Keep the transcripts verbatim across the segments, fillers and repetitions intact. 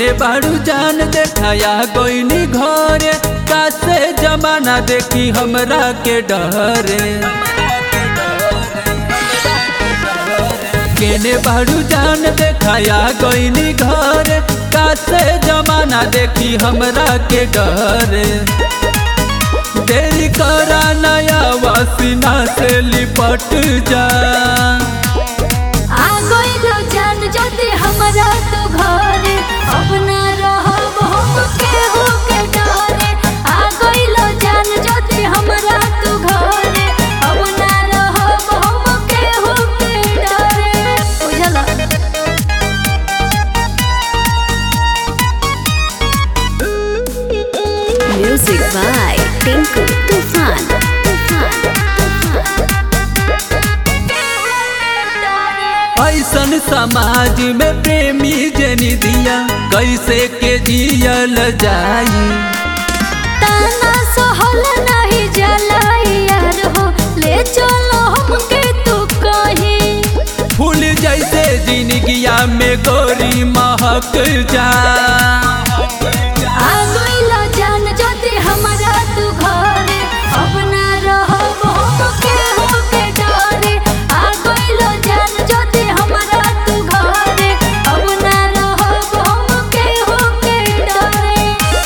केने बारू जान देखाया गोइनी घरे कासे जमाना देखी हमरा के डरे। केने बारू जान देखाया गोइनी घरे कासे जमाना देखी हमरा के डरे। देरी करा नया वासिना से लिपट जा। आ गइलो जान जदी हमरा तो घरे अपना रहब हम केहू के डरे। आ गइलो जान जदी हमरा तो घरे अपना रहब हम केहू के डरे। बुझला म्यूजिक बाय टिंकू तूफान तूफान ऐसन समाज में प्रेमी जनी दिया कैसे के जियल जाई। ताना सहल नहीं जलाई यार हो ले चलो हमके तू कहीं। फूल जैसे जिंदगिया में गोरी महक जा। आ गइलो जान जदी हमरा तू घरे अपना रहब हम केहू के डरे। आ गइलो जान जदी हमरा तू घरे अपना रहब हम केहू के डरे।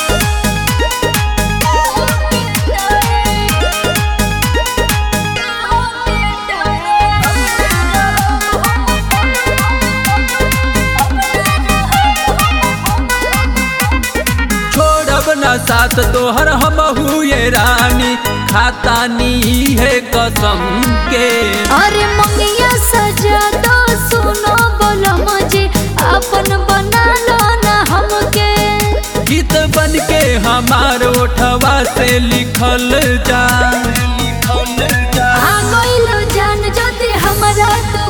छोड़ब न साथ तोहर हम हुए रानी खाता नी है कसम के। अरे मंगिया सजा दो सुनो बोलो मुझे अपन बना लो ना हमके। गीत बन के हमार ओठवा से लिखल जा। आ गइलो जान जदी हमरा तू